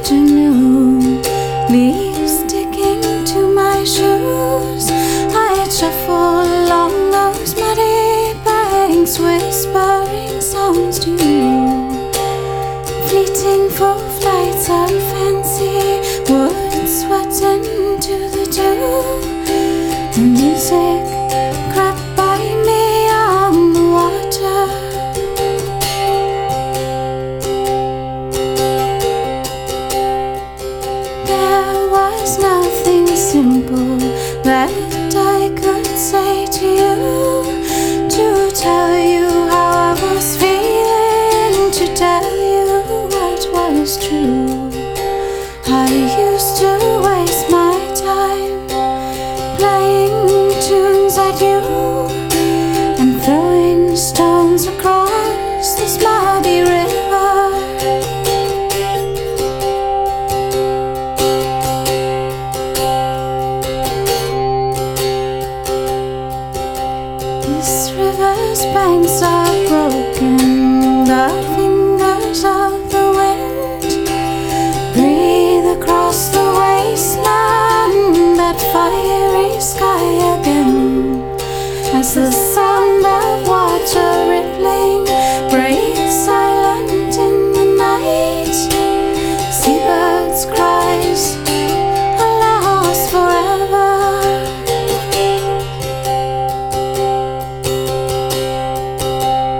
afternoon, leaves sticking to my shoes. I shuffle along those muddy banks, whispering songs to you. Fleeting for flights of fancy, wood sweating to the dew. The music crept by me on the water. There was nothing simple that I could say to you, to tell you how I was feeling, to tell you what was true. I used to waste my time playing tunes at you and throwing stones across this muddy river. This river's banks are broken, the fingers of the wind breathe across the wasteland, that fiery sky again, as the sound of water rippling breaks silent in the night. Seabirds' cries are lost forever.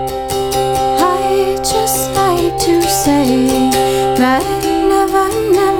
I just like to say that never, never